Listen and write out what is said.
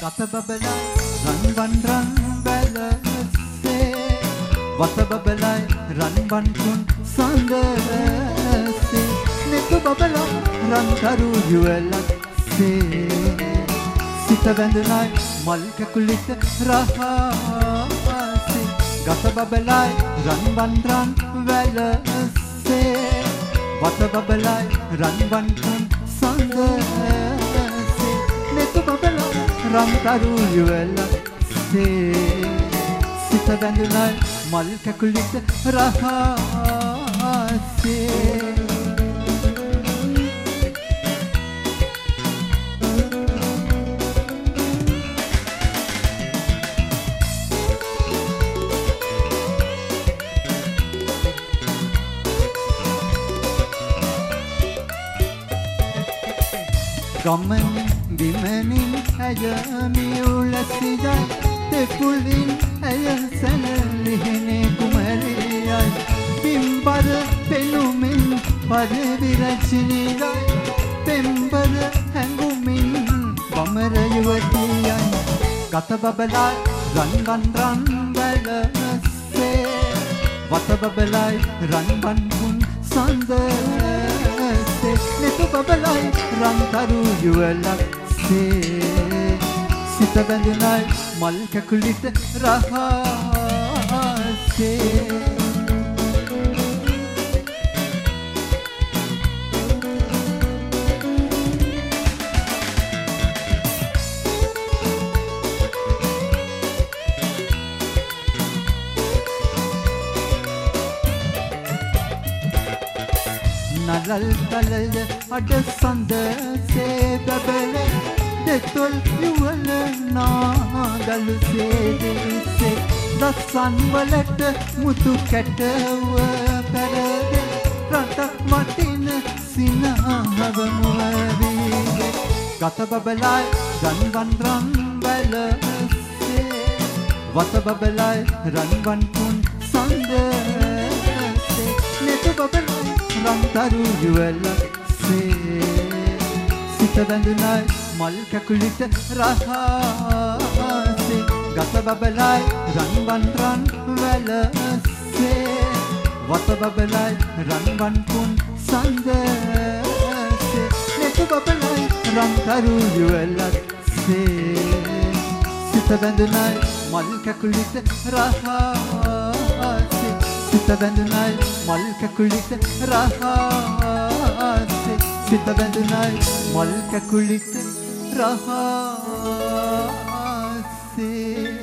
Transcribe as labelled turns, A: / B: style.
A: ගත බබලයි රන්වන් රන් බැලසේ වත බබලයි රන්වන් කුන් සඳසේ නෙත බබලයි රන්තරු යුවලක්සේ සිත බැඳුනයි මල් කැකුලිට රහසේ ගත බබලයි රන්වන් රන් වැලසේ වත බබලයි රන්වන් කුන් සඳසේ නෙත බබලයි රන්තරු යුවලක්සේ සිත බැඳුනයි මල් කැකුලිට රහසේ ගමනින් බිමනින් ඇය මියුලසියයි තෙපුලින් ඇය සැනලිහිනේ කුමරියයි පිම්බර පෙනුමින් පරිවිරචිනියයි පෙම්බර හැඟුමින් බමර යුවතියයි ගත බබලයි රන්වන් රන් වැලසේ වත බබලයි රන්වන් කුන් සඳසේ නෙත බබලයි රන්තරු යුවලක්සේ සිත බැඳුනයි මල් කැකුලිට රහසේ නලල් තලය අඩ සඳසේ බබල දෙතොල් යුවල නාදලුසේ දෙසේ දස්සන් වලට මුතු කැටව පැරද රටක් මටින සිනහව මුවරිද ගත බබලයි රන්වන් රන් වැලසේ වත බබලයි රන්වන් කුන් සඳසේ නෙත බබලයි රන්තරු යුවලක්සේ සිත බැඳුනයි මල් කැකුලිට රහසේ ගත බබලයි රන්වන් රන් වැලසේ වත බබලයි රන්වන් කුන් සඳසේ නෙත බබලයි රන්තරු යුවලක්සේ සිත බැඳුනයි මල් කැකුලිට රහසේ සිත බැඳුනයි මල් කැකුලිට රහසේ සිත බැඳුනයි මල් කැකුලිට රහසේ